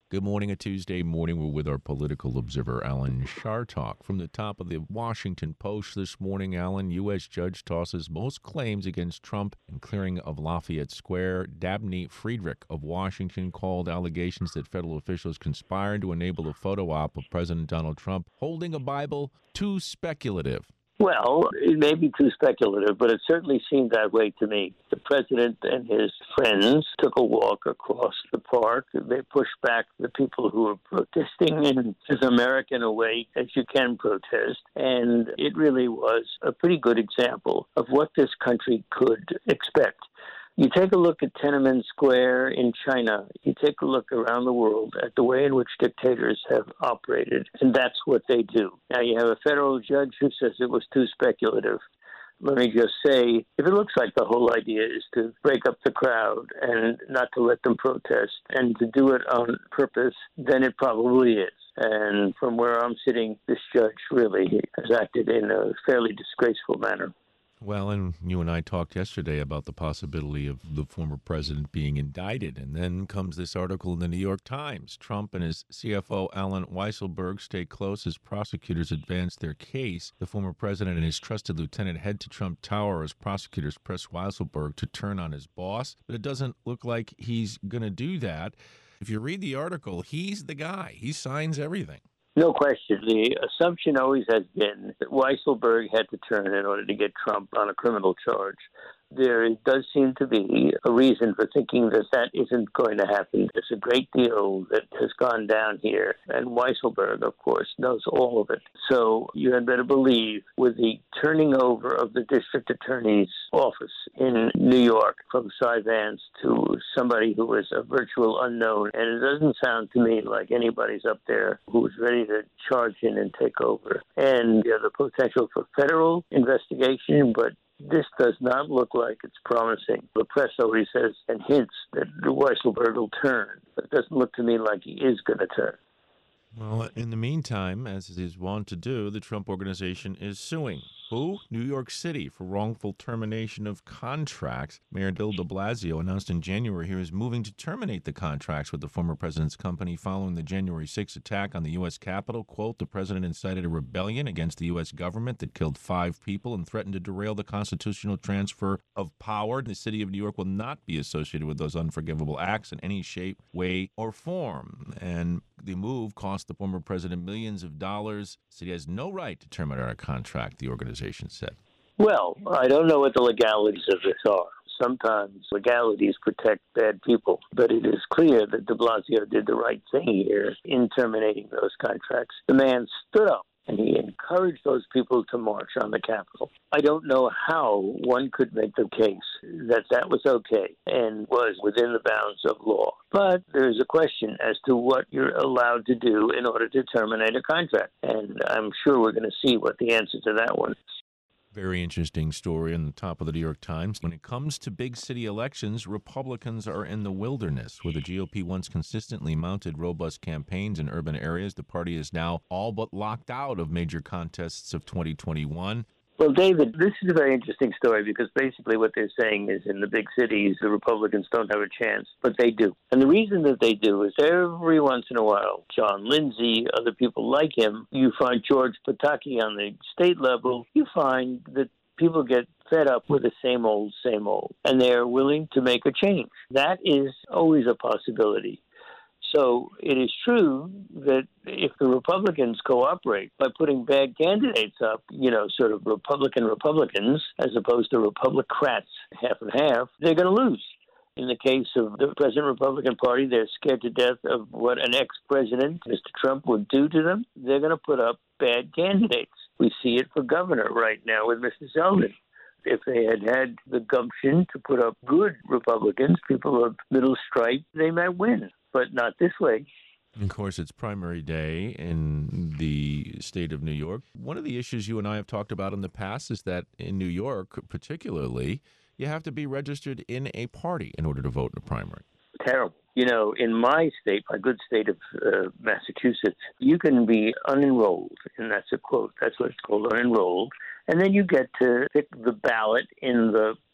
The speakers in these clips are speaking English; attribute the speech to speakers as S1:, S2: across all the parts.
S1: Good morning, a Tuesday morning. We're with our political observer, Alan Chartock. From the top of the Washington Post this morning, Alan, U.S. judge tosses most claims against Trump in clearing of Lafayette Square. Dabney Friedrich of Washington called allegations that federal officials conspired to enable a photo op of President Donald Trump holding a Bible too speculative.
S2: Well, it may be too speculative, but it certainly seemed that way to me. The president and his friends took a walk across the park. They pushed back the people who were protesting in as American a way as you can protest. And it really was a pretty good example of what this country could expect. You take a look at Tiananmen Square in China, you take a look around the world at the way in which dictators have operated, and that's what they do. Now, you have a federal judge who says it was too speculative. Let me just say, if it looks like the whole idea is to break up the crowd and not to let them protest and to do it on purpose, then it probably is. And from where I'm sitting, this judge really has acted in a fairly disgraceful manner.
S1: Well, and you and I talked yesterday about the possibility of the former president being indicted. And then comes this article in the New York Times. Trump and his CFO, Alan Weisselberg, stay close as prosecutors advance their case. The former president and his trusted lieutenant head to Trump Tower as prosecutors press Weisselberg to turn on his boss. But it doesn't look like he's going to do that. If you read the article, he's the guy. He signs everything.
S2: No question. The assumption always has been that Weisselberg had to turn in order to get Trump on a criminal charge. There does seem to be a reason for thinking that that isn't going to happen. There's a great deal that has gone down here, and Weisselberg, of course, knows all of it. So you had better believe with the turning over of the district attorney's office in New York from Cy Vance to somebody who is a virtual unknown, and it doesn't sound to me like anybody's up there who's ready to charge in and take over. And the potential for federal investigation, but this does not look like it's promising. The press always says and hints that Weisselberg will turn, but it doesn't look to me like he is going to turn.
S1: Well, in the meantime, as it is wont to do, the Trump Organization is suing. Who? New York City for wrongful termination of contracts. Mayor Bill de Blasio announced in January he was moving to terminate the contracts with the former president's company following the January 6th attack on the U.S. Capitol. Quote, the president incited a rebellion against the U.S. government that killed 5 people and threatened to derail the constitutional transfer of power. The city of New York will not be associated with those unforgivable acts in any shape, way, or form. And the move cost the former president millions of dollars. The city has no right to terminate our contract, the organization said.
S2: Well, I don't know what the legalities of this are. Sometimes legalities protect bad people, but it is clear that de Blasio did the right thing here in terminating those contracts. The man stood up and he encouraged those people to march on the Capitol. I don't know how one could make the case that that was okay and was within the bounds of law. But there's a question as to what you're allowed to do in order to terminate a contract. And I'm sure we're going to see what the answer to that one is.
S1: Very interesting story on the top of the New York Times. When it comes to big city elections, Republicans are in the wilderness. Where the GOP once consistently mounted robust campaigns in urban areas, the party is now all but locked out of major contests of 2021.
S2: Well, David, this is a very interesting story because basically what they're saying is in the big cities, the Republicans don't have a chance, but they do. And the reason that they do is every once in a while, John Lindsay, other people like him, you find George Pataki on the state level, you find that people get fed up with the same old, and they're willing to make a change. That is always a possibility. So it is true that if the Republicans cooperate by putting bad candidates up, sort of Republicans, as opposed to Republicrats, half and half, they're going to lose. In the case of the present Republican Party, they're scared to death of what an ex-president, Mr. Trump, would do to them. They're going to put up bad candidates. We see it for governor right now with Mr. Zeldin. If they had had the gumption to put up good Republicans, people of middle stripe, they might win. But not this way.
S1: Of course, it's primary day in the state of New York. One of the issues you and I have talked about in the past is that in New York, particularly, you have to be registered in a party in order to vote in a primary.
S2: Terrible. In my state, my good state of Massachusetts, you can be unenrolled, and that's a quote. That's what it's called, unenrolled. And then you get to pick the ballot in the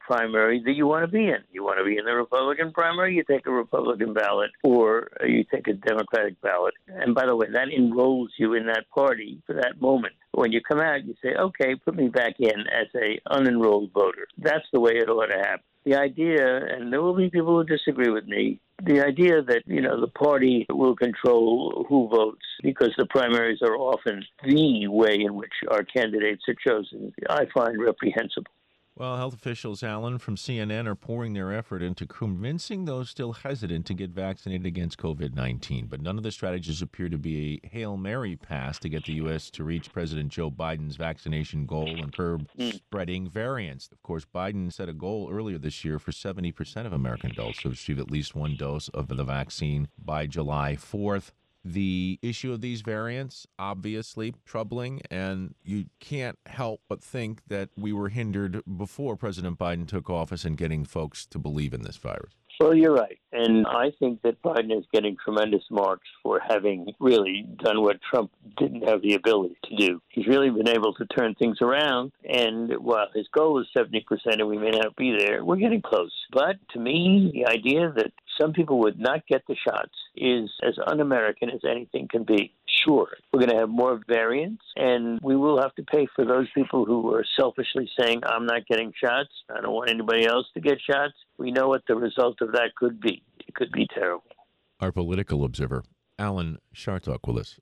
S2: primary that you want to be in. You want to be in the Republican primary, you take a Republican ballot, or you take a Democratic ballot. And by the way, that enrolls you in that party for that moment. When you come out, you say, okay, put me back in as a unenrolled voter. That's the way it ought to happen. The idea, and there will be people who disagree with me, the idea that, the party will control who votes because the primaries are often the way in which our candidates are chosen, I find reprehensible.
S1: Well, health officials, Alan, from CNN are pouring their effort into convincing those still hesitant to get vaccinated against COVID-19. But none of the strategies appear to be a Hail Mary pass to get the U.S. to reach President Joe Biden's vaccination goal and curb spreading variants. Of course, Biden set a goal earlier this year for 70% of American adults to receive at least one dose of the vaccine by July 4th. The issue of these variants, obviously troubling, and you can't help but think that we were hindered before President Biden took office in getting folks to believe in this virus.
S2: Well, you're right. And I think that Biden is getting tremendous marks for having really done what Trump didn't have the ability to do. He's really been able to turn things around. And while his goal is 70% and we may not be there, we're getting close. But to me, the idea that some people would not get the shots is as un-American as anything can be. Sure, we're going to have more variants, and we will have to pay for those people who are selfishly saying, I'm not getting shots, I don't want anybody else to get shots. We know what the result of that could be. It could be terrible.
S1: Our political observer, Alan Chartock, with us.